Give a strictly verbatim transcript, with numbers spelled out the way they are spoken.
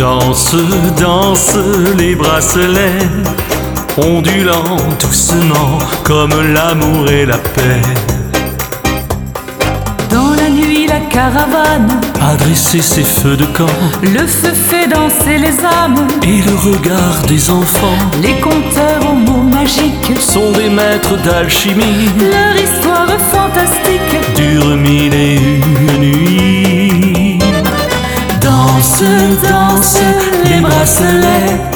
Danse, danse les bracelets, ondulant doucement comme l'amour et la paix. Dans la nuit, la caravane a dressé ses feux de camp, le feu fait danser les âmes et le regard des enfants. Les conteurs aux mots magiques sont des maîtres d'alchimie. Leur histoire fantastique dure mille et une nuits. Danse, danse les bracelets,